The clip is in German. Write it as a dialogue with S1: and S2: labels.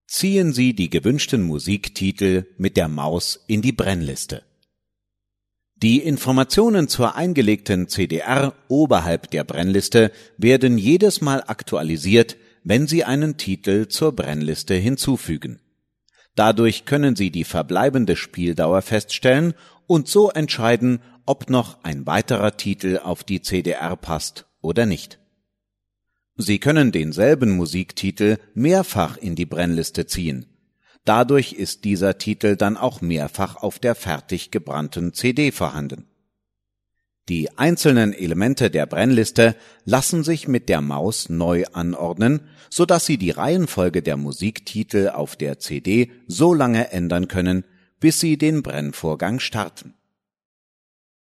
S1: Ziehen Sie die gewünschten Musiktitel mit der Maus in die Brennliste. Die Informationen zur eingelegten CDR oberhalb der Brennliste werden jedes Mal aktualisiert, wenn Sie einen Titel zur Brennliste hinzufügen. Dadurch können Sie die verbleibende Spieldauer feststellen und so entscheiden, ob noch ein weiterer Titel auf die CDR passt oder nicht. Sie können denselben Musiktitel mehrfach in die Brennliste ziehen. Dadurch ist dieser Titel dann auch mehrfach auf der fertig gebrannten CD vorhanden. Die einzelnen Elemente der Brennliste lassen sich mit der Maus neu anordnen, sodass Sie die Reihenfolge der Musiktitel auf der CD so lange ändern können, bis Sie den Brennvorgang starten.